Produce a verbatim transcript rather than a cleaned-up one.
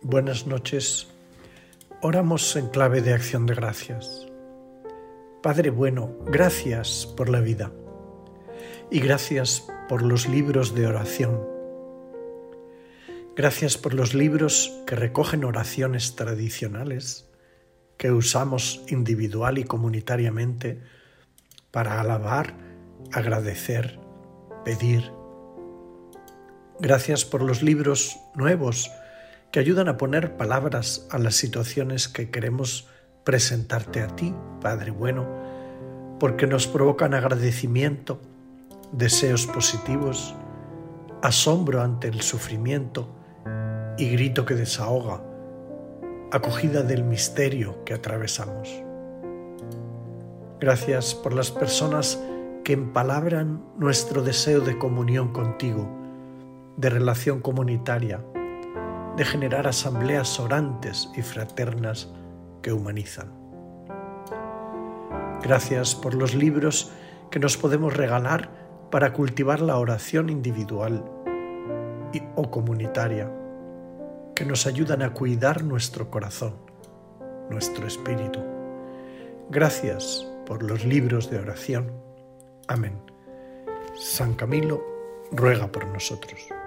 Buenas noches. Oramos en clave de acción de gracias. Padre bueno, gracias por la vida y gracias por los libros de oración. Gracias por los libros que recogen oraciones tradicionales que usamos individual y comunitariamente para alabar, agradecer, pedir. Gracias por los libros nuevos que ayudan a poner palabras a las situaciones que queremos presentarte a ti, Padre bueno, porque nos provocan agradecimiento, deseos positivos, asombro ante el sufrimiento y grito que desahoga, acogida del misterio que atravesamos. Gracias por las personas que empalabran nuestro deseo de comunión contigo, de relación comunitaria, de generar asambleas orantes y fraternas que humanizan. Gracias por los libros que nos podemos regalar para cultivar la oración individual y, o comunitaria, que nos ayudan a cuidar nuestro corazón, nuestro espíritu. Gracias por los libros de oración. Amén. San Camilo ruega por nosotros.